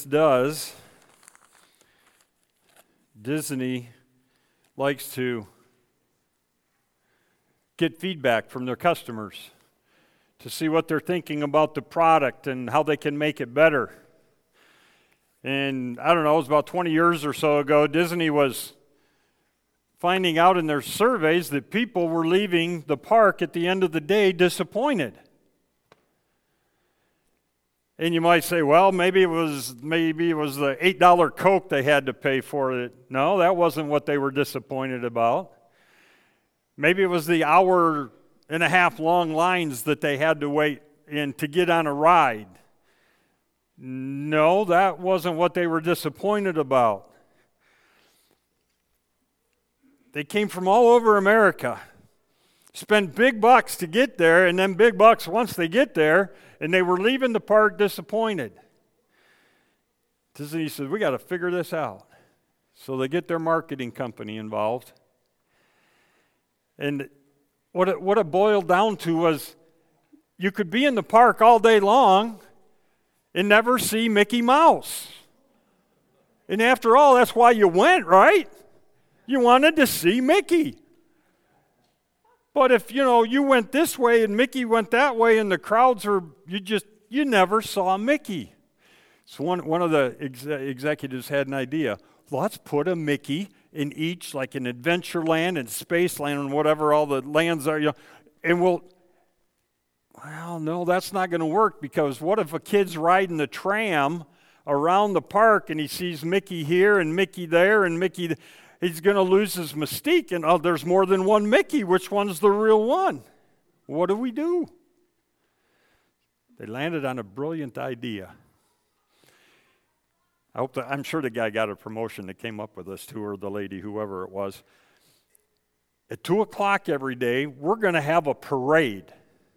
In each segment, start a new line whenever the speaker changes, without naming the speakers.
does, Disney likes to get feedback from their customers to see what they're thinking about the product and how they can make it better. And I don't know, it was about 20 years or so ago, Disney was finding out in their surveys that people were leaving the park at the end of the day disappointed. And you might say, well, maybe it was the $8 Coke they had to pay for it. No, that wasn't what they were disappointed about. Maybe it was the hour and a half long lines that they had to wait in to get on a ride. No, that wasn't what they were disappointed about. They came from all over America, spent big bucks to get there, and then big bucks once they get there, and they were leaving the park disappointed. Disney said, we got to figure this out. So they get their marketing company involved. And what it boiled down to was you could be in the park all day long and never see Mickey Mouse. And after all, that's why you went, right? You wanted to see Mickey. But if, you went this way and Mickey went that way and the crowds you never saw Mickey. So one of the executives had an idea. Let's put a Mickey in each, like in Adventureland and Spaceland and whatever all the lands are, and well, no, that's not going to work, because what if a kid's riding the tram around the park and he sees Mickey here and Mickey there and Mickey, he's going to lose his mystique, and there's more than one Mickey. Which one's the real one? What do? They landed on a brilliant idea. I'm sure the guy got a promotion that came up with this too, or the lady, whoever it was. At 2 o'clock every day, we're going to have a parade.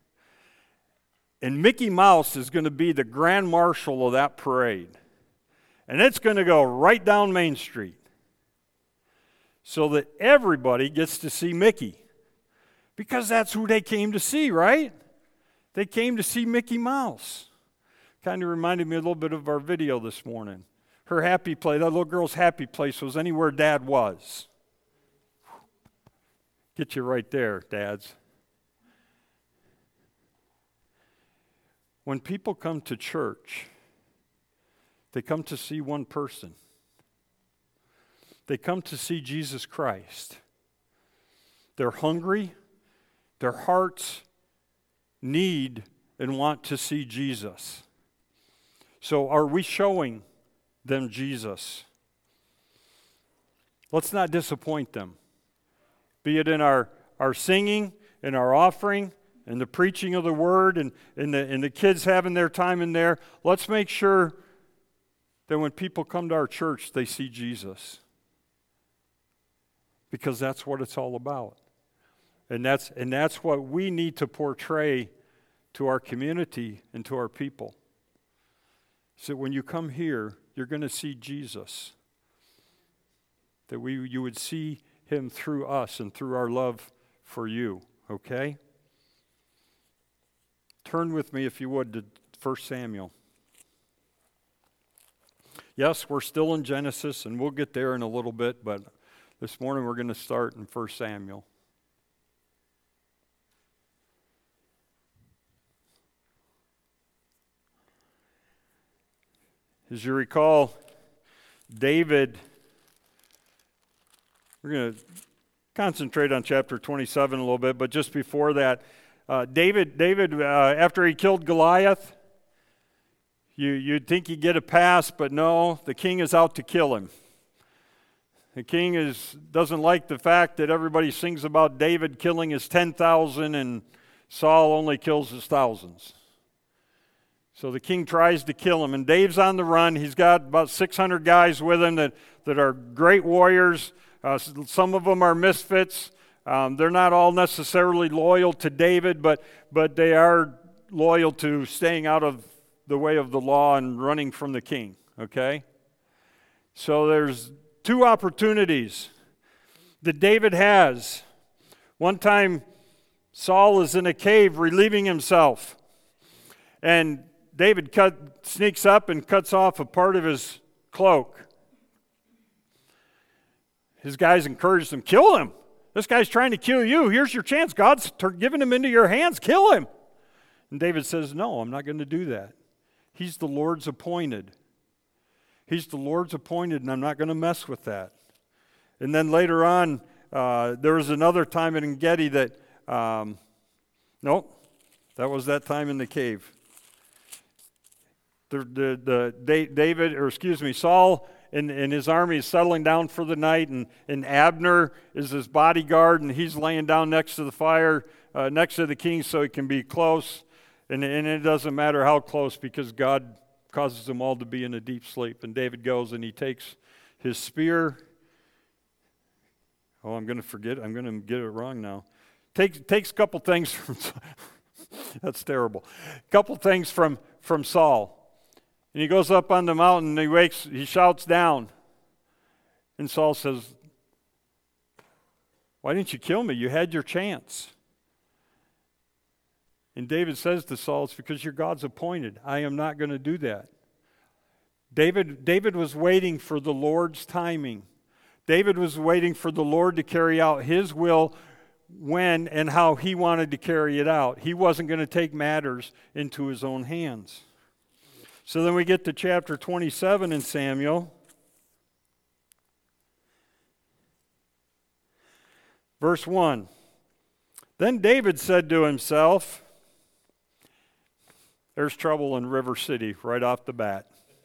And Mickey Mouse is going to be the grand marshal of that parade. And it's going to go right down Main Street, so that everybody gets to see Mickey. Because that's who they came to see, right? They came to see Mickey Mouse. Kind of reminded me a little bit of our video this morning. Her happy place, that little girl's happy place was anywhere Dad was. Get you right there, dads. When people come to church, they come to see one person. They come to see Jesus Christ. They're hungry. Their hearts need and want to see Jesus. So are we showing them Jesus? Let's not disappoint them. Be it in our singing, in our offering, in the preaching of the word, and in the kids having their time in there. Let's make sure that when people come to our church, they see Jesus. Because that's what it's all about. And that's what we need to portray to our community and to our people. So when you come here, you're going to see Jesus. That you would see him through us and through our love for you, okay? Turn with me, if you would, to 1 Samuel. Yes, we're still in Genesis, and we'll get there in a little bit, but this morning we're going to start in 1 Samuel. As you recall, David, we're going to concentrate on chapter 27 a little bit, but just before that, David, after he killed Goliath, you'd think he'd get a pass, but no, the king is out to kill him. The king doesn't like the fact that everybody sings about David killing his 10,000 and Saul only kills his thousands. So the king tries to kill him, and Dave's on the run. He's got about 600 guys with him that are great warriors. Some of them are misfits. They're not all necessarily loyal to David, but they are loyal to staying out of the way of the law and running from the king, okay? So there's two opportunities that David has. One time, Saul is in a cave relieving himself, and David sneaks up and cuts off a part of his cloak. His guys encouraged him, kill him. This guy's trying to kill you. Here's your chance. God's giving him into your hands. Kill him. And David says, no, I'm not going to do that. He's the Lord's appointed. He's the Lord's appointed, and I'm not going to mess with that. And then later on, there was another time in En-Gedi that, nope, that was that time in the cave. Saul and his army is settling down for the night, and Abner is his bodyguard, and he's laying down next to the fire, next to the king so he can be close. And it doesn't matter how close because God causes them all to be in a deep sleep. And David goes and he takes his spear. Oh, I'm going to get it wrong now. Takes a couple things from, that's terrible. A couple things from Saul. And he goes up on the mountain and he shouts down. And Saul says, why didn't you kill me? You had your chance. And David says to Saul, it's because you're God's appointed. I am not going to do that. David was waiting for the Lord's timing. David was waiting for the Lord to carry out his will when and how he wanted to carry it out. He wasn't going to take matters into his own hands. So then we get to chapter 27 in Samuel. Verse 1. Then David said to himself, there's trouble in River City right off the bat.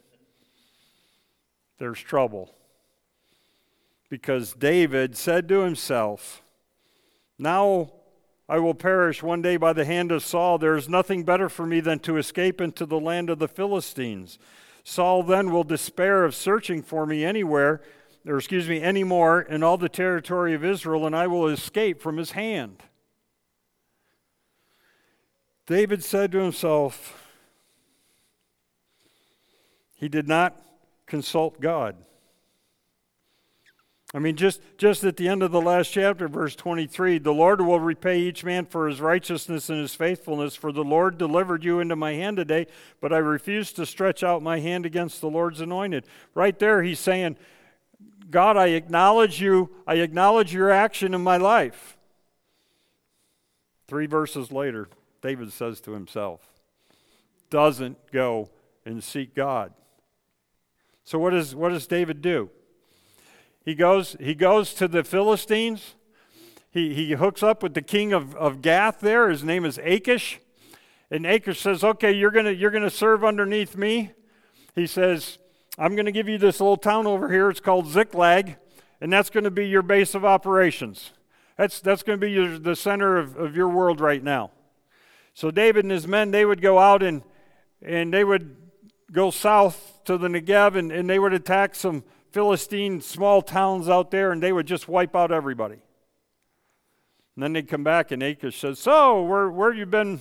There's trouble. Because David said to himself, now I will perish one day by the hand of Saul. There is nothing better for me than to escape into the land of the Philistines. Saul then will despair of searching for me anymore in all the territory of Israel, and I will escape from his hand. David said to himself, he did not consult God. I mean, just at the end of the last chapter, verse 23, the Lord will repay each man for his righteousness and his faithfulness, for the Lord delivered you into my hand today, but I refuse to stretch out my hand against the Lord's anointed. Right there, he's saying, God, I acknowledge you. I acknowledge your action in my life. 3 verses later, David says to himself, doesn't go and seek God. So what does David do? He goes to the Philistines. He hooks up with the king of Gath there. His name is Achish. And Achish says, okay, you're gonna serve underneath me. He says, I'm going to give you this little town over here. It's called Ziklag, and that's going to be your base of operations. That's going to be the center of your world right now. So David and his men, they would go out and they would go south to the Negev, and they would attack some Philistine small towns out there, and they would just wipe out everybody. And then they'd come back, and Achish says, so where have you been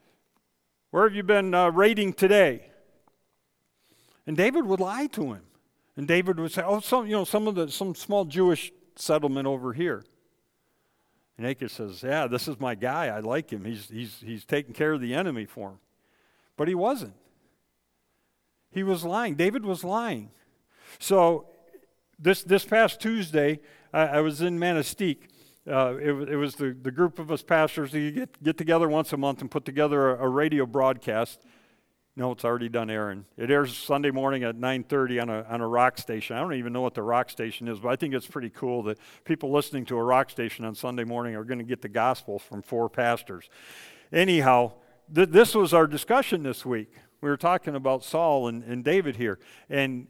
raiding today? And David would lie to him. And David would say, some small Jewish settlement over here. And Achish says, yeah, this is my guy. I like him. He's taking care of the enemy for him. But he wasn't. He was lying. David was lying. So this past Tuesday, I was in Manistee. It was the group of us pastors who get together once a month and put together a radio broadcast. No, it's already done airing. It airs Sunday morning at 9:30 on a rock station. I don't even know what the rock station is, but I think it's pretty cool that people listening to a rock station on Sunday morning are going to get the gospel from 4 pastors. Anyhow, this was our discussion this week. We were talking about Saul and David here. And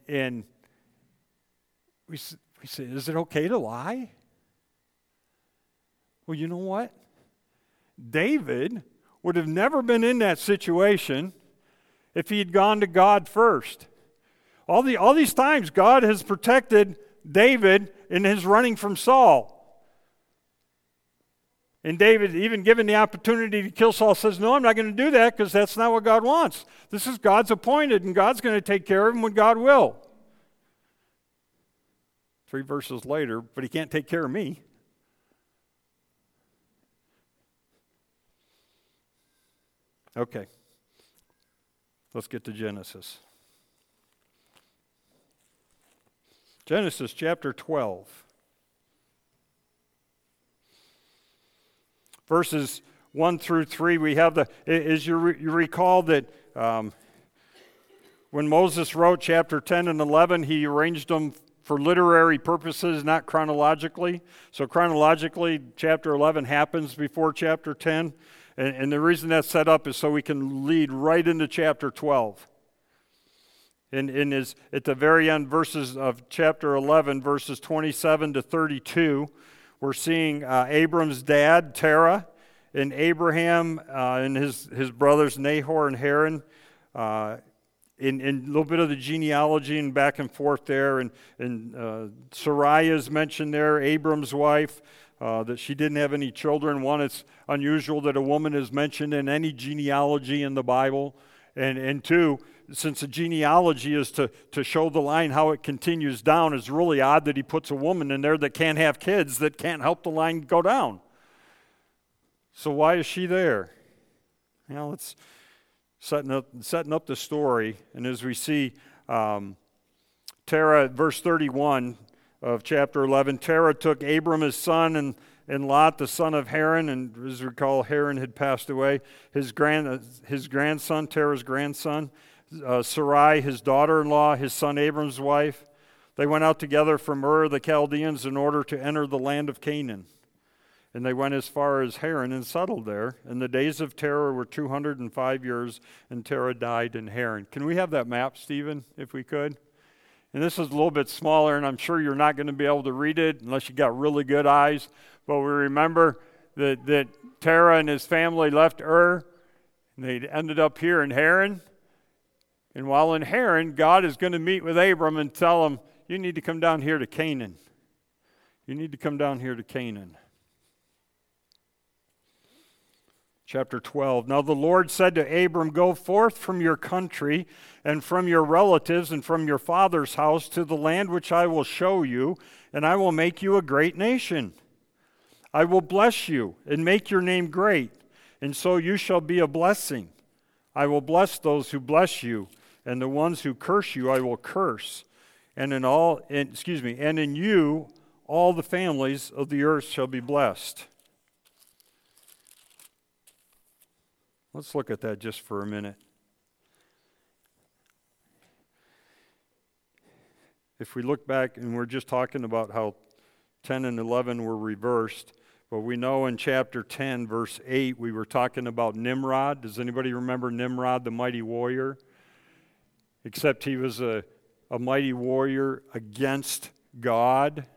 we said, is it okay to lie? Well, you know what? David would have never been in that situation if he had gone to God first. All these times, God has protected David in his running from Saul. And David, even given the opportunity to kill Saul, says, no, I'm not going to do that because that's not what God wants. This is God's appointed, and God's going to take care of him when God will. 3 verses later, but he can't take care of me. Okay. Let's get to Genesis. Genesis chapter 12. Verses 1 through 3, we have as you recall that when Moses wrote chapter 10 and 11, he arranged them for literary purposes, not chronologically. So chronologically, chapter 11 happens before chapter 10. And the reason that's set up is so we can lead right into chapter 12. And is at the very end verses of chapter 11, verses 27 to 32, we're seeing Abram's dad, Terah, and Abraham and his brothers Nahor and Haran, in a little bit of the genealogy and back and forth there. And Sarai is mentioned there, Abram's wife, that she didn't have any children. One, it's unusual that a woman is mentioned in any genealogy in the Bible. And two, since the genealogy is to show the line how it continues down, it's really odd that he puts a woman in there that can't have kids, that can't help the line go down. So why is she there? You know, it's setting up the story. And as we see, Terah, verse 31 of chapter 11, Terah took Abram his son and Lot, the son of Haran, and as we recall, Haran had passed away, his grandson, Terah's grandson, Sarai, his daughter-in-law, his son Abram's wife. They went out together from Ur of the Chaldeans in order to enter the land of Canaan. And they went as far as Haran and settled there. And the days of Terah were 205 years, and Terah died in Haran. Can we have that map, Stephen, if we could? And this is a little bit smaller, and I'm sure you're not going to be able to read it unless you got really good eyes. But we remember that Terah and his family left Ur, and they ended up here in Haran. And while in Haran, God is going to meet with Abram and tell him, you need to come down here to Canaan. You need to come down here to Canaan. Chapter 12. Now the Lord said to Abram, go forth from your country and from your relatives and from your father's house to the land which I will show you, and I will make you a great nation. I will bless you and make your name great, and so you shall be a blessing. I will bless those who bless you, and the ones who curse you I will curse. And in you all the families of the earth shall be blessed. Let's look at that just for a minute. If we look back, and we're just talking about how 10 and 11 were reversed, but we know in chapter 10, verse 8, we were talking about Nimrod. Does anybody remember Nimrod, the mighty warrior? Except he was a mighty warrior against God.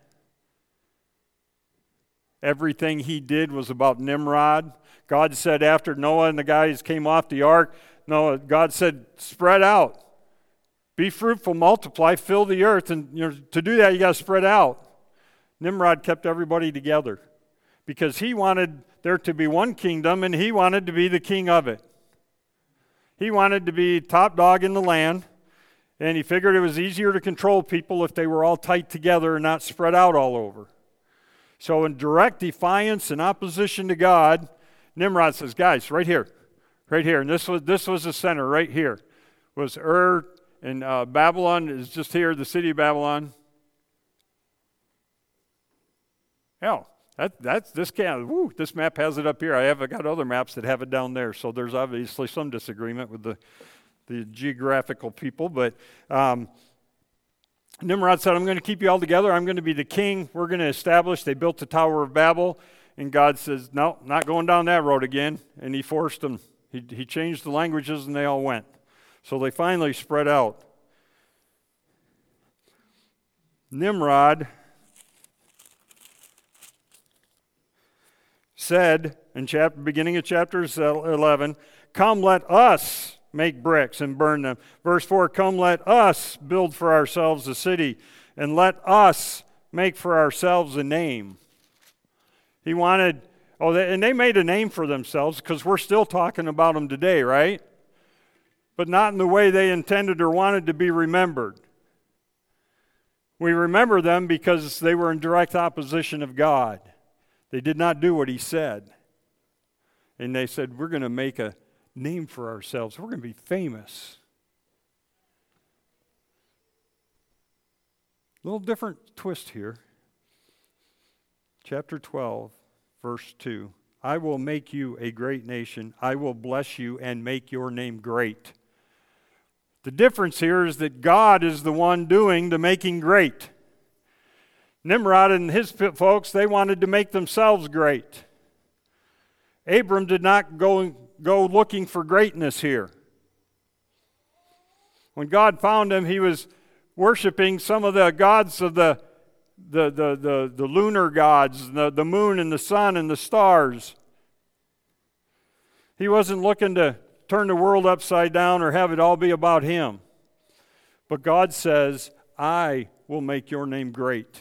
Everything he did was about Nimrod. God said after Noah and the guys came off the ark, God said, spread out. Be fruitful, multiply, fill the earth. And to do that, you got to spread out. Nimrod kept everybody together because he wanted there to be one kingdom, and he wanted to be the king of it. He wanted to be top dog in the land, and he figured it was easier to control people if they were all tight together and not spread out all over. So in direct defiance and opposition to God, Nimrod says, guys, right here, and this was the center right here, was Ur, and Babylon is just here, the city of Babylon. Hell, this map has it up here. I got other maps that have it down there, so there's obviously some disagreement with the geographical people, but Nimrod said, I'm going to keep you all together. I'm going to be the king. We're going to establish. They built the Tower of Babel. And God says, no, not going down that road again. And he forced them. He changed the languages and they all went. So they finally spread out. Nimrod said in beginning of chapter 11, come let us make bricks and burn them. Verse 4, come let us build for ourselves a city and let us make for ourselves a name. He wanted, and they made a name for themselves because we're still talking about them today, right? But not in the way they intended or wanted to be remembered. We remember them because they were in direct opposition of God. They did not do what he said. And they said, we're going to make a name for ourselves. We're going to be famous. little different twist here. Chapter 12, verse 2. I will make you a great nation. I will bless you and make your name great. The difference here is that God is the one doing the making great. Nimrod and his folks, they wanted to make themselves great. Abram did not go looking for greatness here. When God found him, he was worshiping some of the gods of the lunar gods, the moon and the sun and the stars. He wasn't looking to turn the world upside down or have it all be about him. But God says, I will make your name great.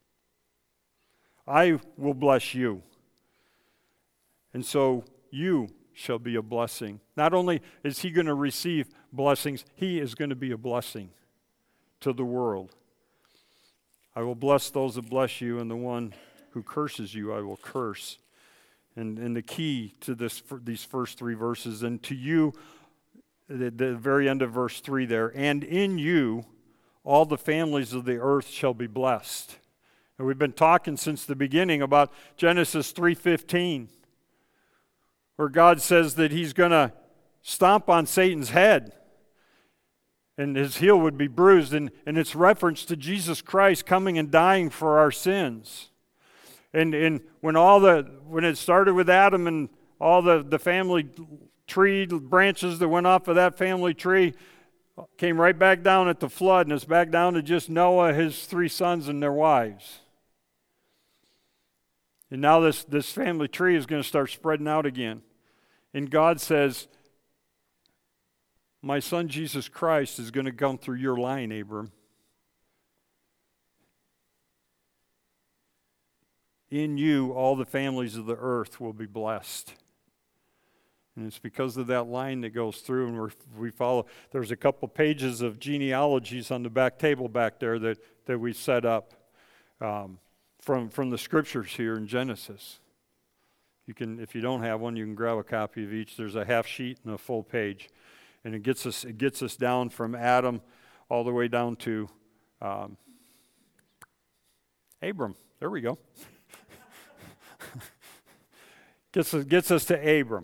I will bless you. And so you shall be a blessing. Not only is he going to receive blessings, he is going to be a blessing to the world. I will bless those that bless you, and the one who curses you I will curse. And the key to these first three verses, and to you, the very end of verse 3 there, and in you all the families of the earth shall be blessed. And we've been talking since the beginning about Genesis 3:15, where God says that he's going to stomp on Satan's head, and his heel would be bruised, and it's reference to Jesus Christ coming and dying for our sins. And when it started with Adam and all the family tree branches that went off of that family tree came right back down at the flood, and it's back down to just Noah, his 3 sons, and their wives. And now this family tree is going to start spreading out again. And God says, my son Jesus Christ is going to come through your line, Abram. In you, all the families of the earth will be blessed. And it's because of that line that goes through, and we follow. There's a couple pages of genealogies on the back table back there that we set up from the scriptures here in Genesis. You can, if you don't have one, you can grab a copy of each. There's a half sheet and a full page, and it gets us down from Adam all the way down to Abram. There we go. Gets us to Abram.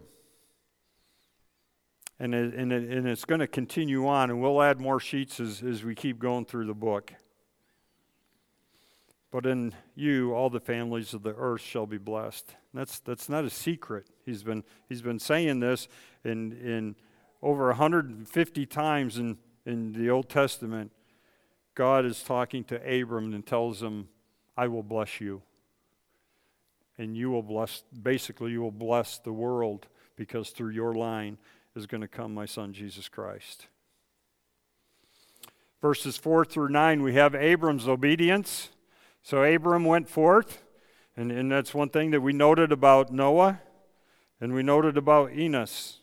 And it's going to continue on, and we'll add more sheets as we keep going through the book. But in you, all the families of the earth shall be blessed. That's not a secret. He's been saying this in over 150 times in the Old Testament. God is talking to Abram and tells him, I will bless you. And you will bless the world, because through your line is going to come my son Jesus Christ. Verses 4 through 9, we have Abram's obedience. So Abram went forth, and that's one thing that we noted about Noah, and we noted about Enos.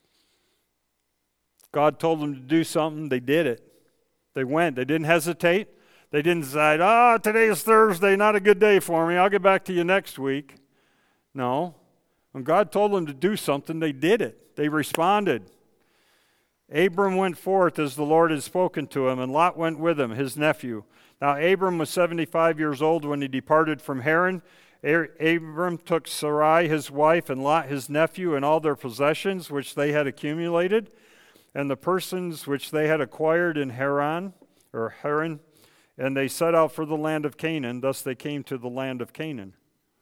God told them to do something, they did it. They went, they didn't hesitate. They didn't decide, today is Thursday, not a good day for me, I'll get back to you next week. No. When God told them to do something, they did it. They responded. Abram went forth as the Lord had spoken to him, and Lot went with him, his nephew. Now Abram was 75 years old when he departed from Haran. Abram took Sarai his wife, and Lot his nephew, and all their possessions which they had accumulated, and the persons which they had acquired in Haran, and they set out for the land of Canaan. Thus they came to the land of Canaan.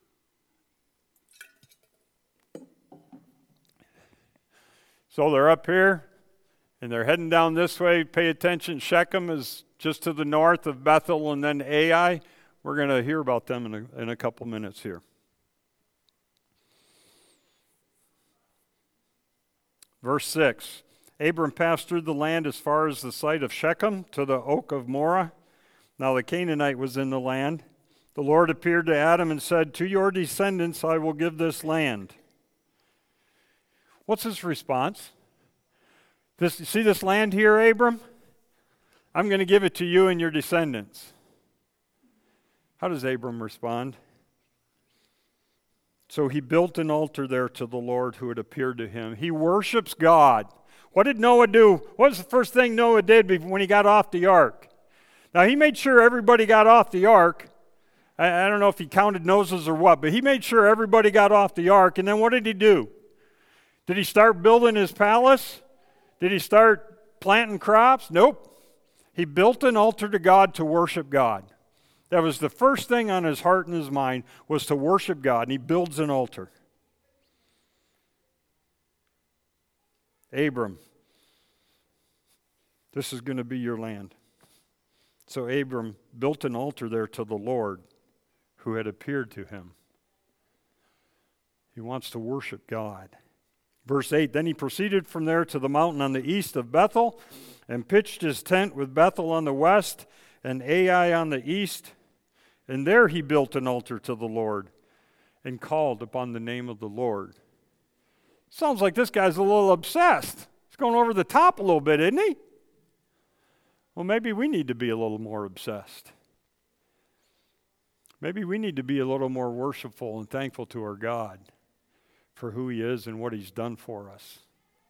So they're up here, and they're heading down this way. Pay attention. Shechem is just to the north of Bethel, and then Ai. We're going to hear about them in a couple minutes here. Verse 6. Abram passed through the land as far as the site of Shechem to the oak of Moreh. Now the Canaanite was in the land. The Lord appeared to Adam and said, to your descendants I will give this land. What's his response? See this land here, Abram? I'm going to give it to you and your descendants. How does Abram respond? So he built an altar there to the Lord who had appeared to him. He worships God. What did Noah do? What was the first thing Noah did when he got off the ark? Now, he made sure everybody got off the ark. I don't know if he counted noses or what, but he made sure everybody got off the ark. And then what did he do? Did he start building his palace? Did he start planting crops? Nope. He built an altar to God to worship God. That was the first thing on his heart and his mind, was to worship God. And he builds an altar. Abram, this is going to be your land. So Abram built an altar there to the Lord who had appeared to him. He wants to worship God. Verse 8, then he proceeded from there to the mountain on the east of Bethel and pitched his tent with Bethel on the west and Ai on the east. And there he built an altar to the Lord and called upon the name of the Lord. Sounds like this guy's a little obsessed. He's going over the top a little bit, isn't he? Well, maybe we need to be a little more obsessed. Maybe we need to be a little more worshipful and thankful to our God for who he is and what he's done for us.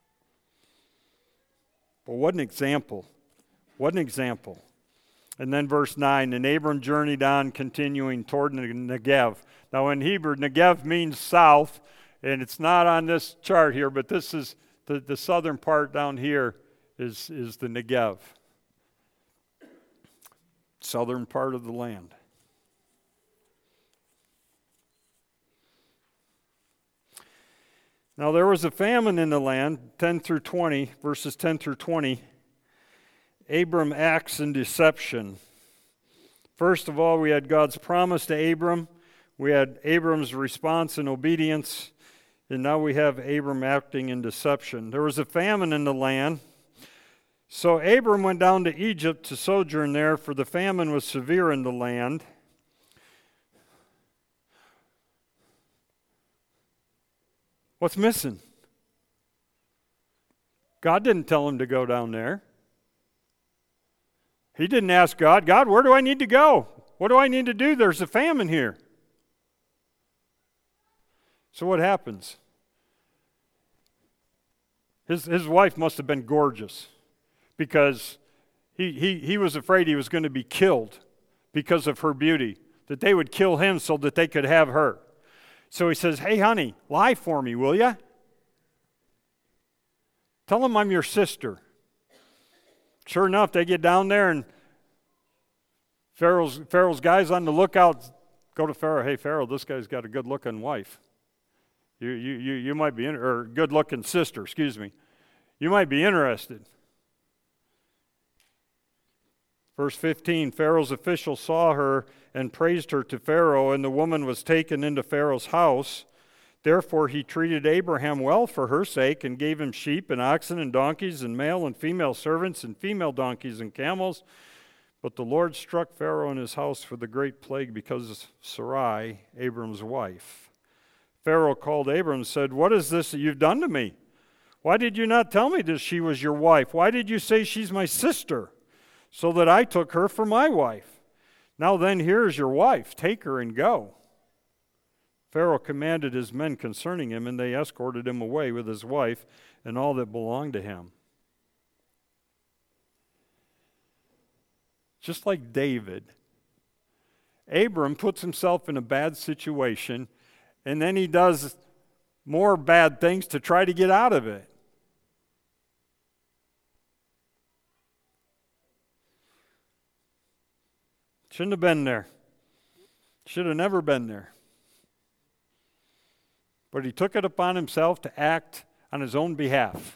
But what an example. What an example. And then verse 9, and Abram journeyed on, continuing toward Negev. Now in Hebrew, Negev means south, and it's not on this chart here, but this is the southern part down here is the Negev. Southern part of the land. Now there was a famine in the land, 10 through 20, verses 10 through 20. Abram acts in deception. First of all, we had God's promise to Abram. We had Abram's response in obedience. And now we have Abram acting in deception. There was a famine in the land. So Abram went down to Egypt to sojourn there, for the famine was severe in the land. What's missing? God didn't tell him to go down there. He didn't ask God, God, where do I need to go? What do I need to do? There's a famine here. So what happens? His wife must have been gorgeous, because he was afraid he was going to be killed because of her beauty, that they would kill him so that they could have her. So he says, hey, honey, lie for me, will you? Tell him I'm your sister. Sure enough, they get down there, and Pharaoh's guys on the lookout go to Pharaoh. Hey, Pharaoh, this guy's got a good-looking wife. You might be or good-looking sister. Excuse me. You might be interested. Verse 15. Pharaoh's officials saw her and praised her to Pharaoh, and the woman was taken into Pharaoh's house. Therefore he treated Abraham well for her sake, and gave him sheep and oxen and donkeys and male and female servants and female donkeys and camels. But the Lord struck Pharaoh and his house for the great plague because of Sarai, Abram's wife. Pharaoh called Abram and said, what is this that you've done to me? Why did you not tell me that she was your wife? Why did you say she's my sister, so that I took her for my wife? Now then, here is your wife. Take her and go. Pharaoh commanded his men concerning him, and they escorted him away with his wife and all that belonged to him. Just like David, Abram puts himself in a bad situation, and then he does more bad things to try to get out of it. Shouldn't have been there. Should have never been there. But he took it upon himself to act on his own behalf.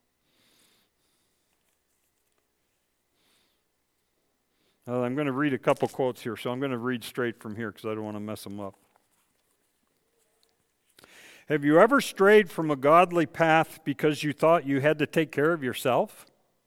I'm going to read a couple quotes here, so I'm going to read straight from here because I don't want to mess them up. Have you ever strayed from a godly path because you thought you had to take care of yourself?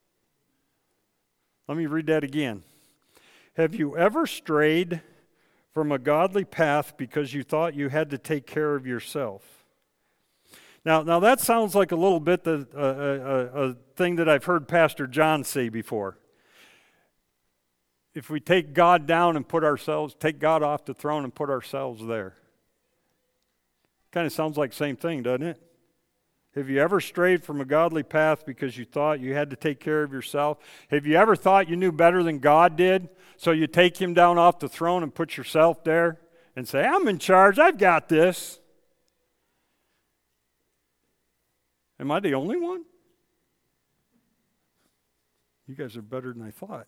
Let me read that again. Have you ever strayed from a godly path because you thought you had to take care of yourself? Now that sounds like a little bit a thing that I've heard Pastor John say before. If we take God down and take God off the throne and put ourselves there. Kind of sounds like the same thing, doesn't it? Have you ever strayed from a godly path because you thought you had to take care of yourself? Have you ever thought you knew better than God did? So you take him down off the throne and put yourself there and say, I'm in charge, I've got this. Am I the only one? You guys are better than I thought.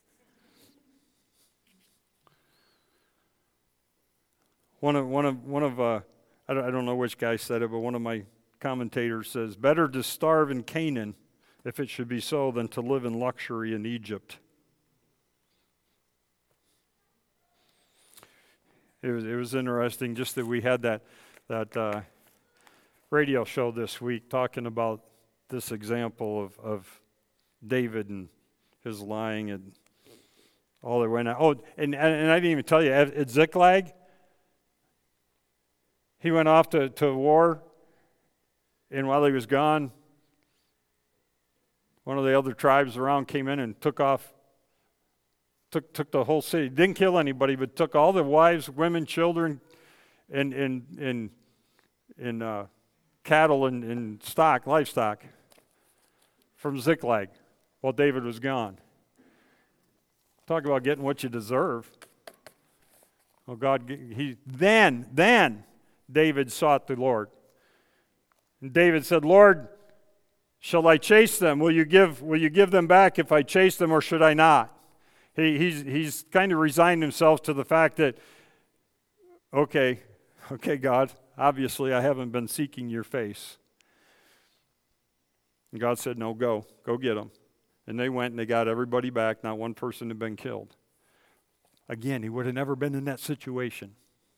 One of I don't know which guy said it, but one of my commentators says, better to starve in Canaan, if it should be so, than to live in luxury in Egypt. It was interesting just that we had that radio show this week talking about this example of David and his lying and all that went on. Oh, and I didn't even tell you, at Ziklag, he went off to war, and while he was gone, one of the other tribes around came in and took the whole city. Didn't kill anybody, but took all the wives, women, children, and cattle and livestock from Ziklag while David was gone. Talk about getting what you deserve. Oh God, then David sought the Lord. And David said, Lord, shall I chase them? Will you give them back if I chase them, or should I not? He's kind of resigned himself to the fact that, okay, God, obviously I haven't been seeking your face. And God said, no, go get them. And they went and they got everybody back. Not one person had been killed. Again, he would have never been in that situation.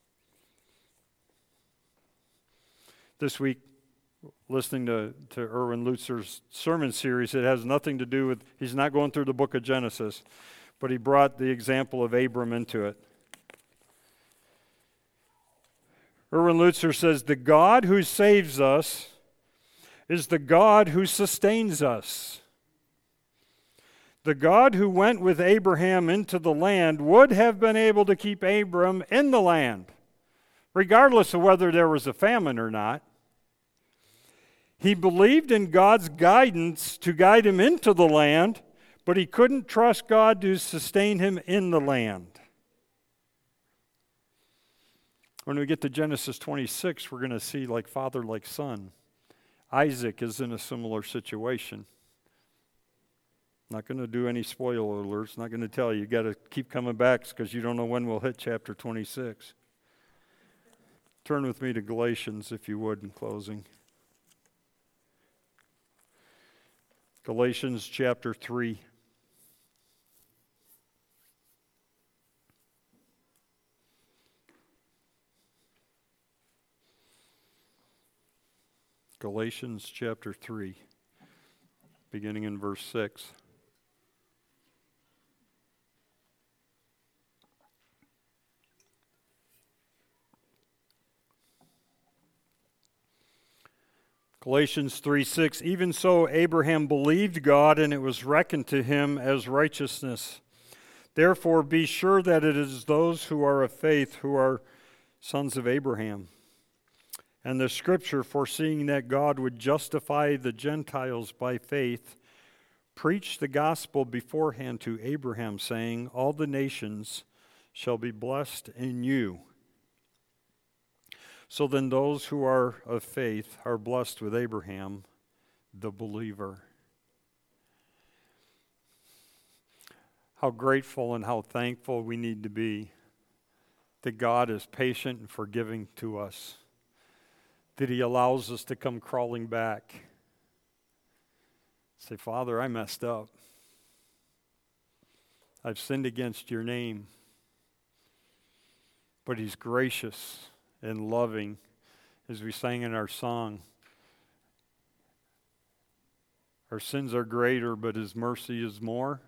This week, listening to Erwin Lutzer's sermon series, it has nothing to do with, he's not going through the book of Genesis, but he brought the example of Abram into it. Erwin Lutzer says, the God who saves us is the God who sustains us. The God who went with Abraham into the land would have been able to keep Abram in the land, regardless of whether there was a famine or not. He believed in God's guidance to guide him into the land, but he couldn't trust God to sustain him in the land. When we get to Genesis 26, we're going to see like father, like son. Isaac is in a similar situation. Not going to do any spoiler alerts. Not going to tell you. You got to keep coming back because you don't know when we'll hit chapter 26. Turn with me to Galatians, if you would, in closing. Galatians chapter 3. Galatians chapter 3, beginning in verse 6. Galatians 3:6, even so Abraham believed God, and it was reckoned to him as righteousness. Therefore be sure that it is those who are of faith who are sons of Abraham. And the scripture, foreseeing that God would justify the Gentiles by faith, preached the gospel beforehand to Abraham, saying, all the nations shall be blessed in you. So then those who are of faith are blessed with Abraham, the believer. How grateful and how thankful we need to be that God is patient and forgiving to us, that he allows us to come crawling back. Say, Father, I messed up. I've sinned against your name. But he's gracious and loving, as we sang in our song. Our sins are greater, but his mercy is more.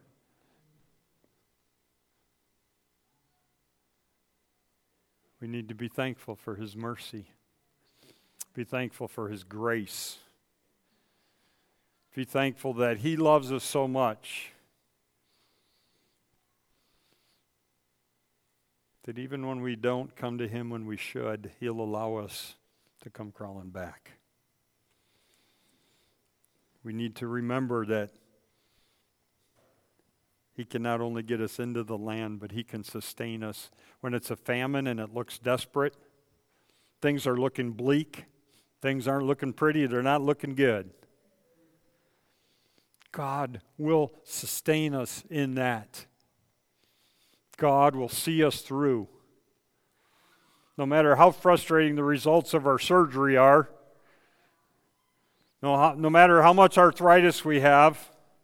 We need to be thankful for his mercy. Be thankful for his grace. Be thankful that he loves us so much that even when we don't come to him when we should, he'll allow us to come crawling back. We need to remember that He can not only get us into the land, but He can sustain us. When it's a famine and it looks desperate, things are looking bleak, things aren't looking pretty, they're not looking good. God will sustain us in that. God will see us through. No matter how frustrating the results of our surgery are, no matter how much arthritis we have,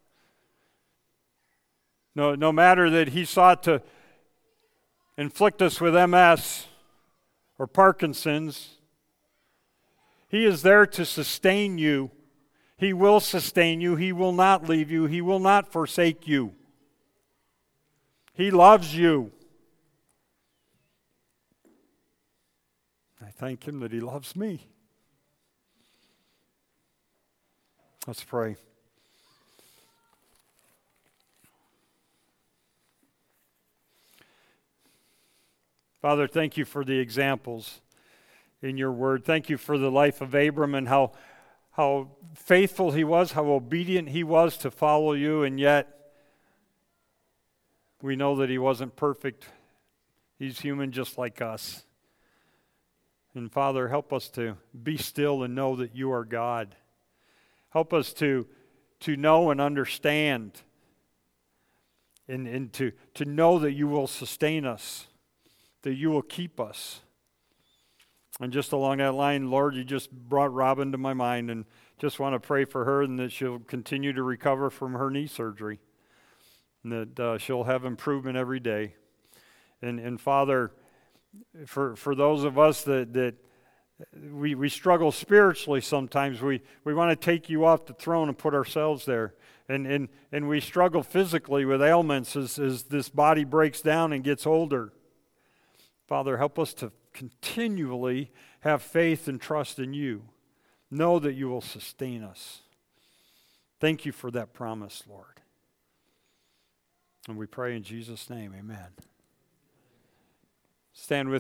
no matter that he sought to inflict us with MS or Parkinson's, He is there to sustain you. He will sustain you. He will not leave you. He will not forsake you. He loves you. I thank Him that He loves me. Let's pray. Father, thank you for the examples in your word. Thank you for the life of Abram and how faithful he was, how obedient he was to follow you, and yet we know that he wasn't perfect. He's human just like us. And Father, help us to be still and know that you are God. Help us to know and understand and to know that you will sustain us, that you will keep us. And just along that line, Lord, you just brought Robin to my mind, and just want to pray for her and that she'll continue to recover from her knee surgery, and that she'll have improvement every day. And Father, for those of us that we struggle spiritually sometimes, we want to take you off the throne and put ourselves there. And we struggle physically with ailments as this body breaks down and gets older. Father, help us to continually have faith and trust in you. Know that you will sustain us. Thank you for that promise, Lord. And we pray in Jesus' name, amen. Stand with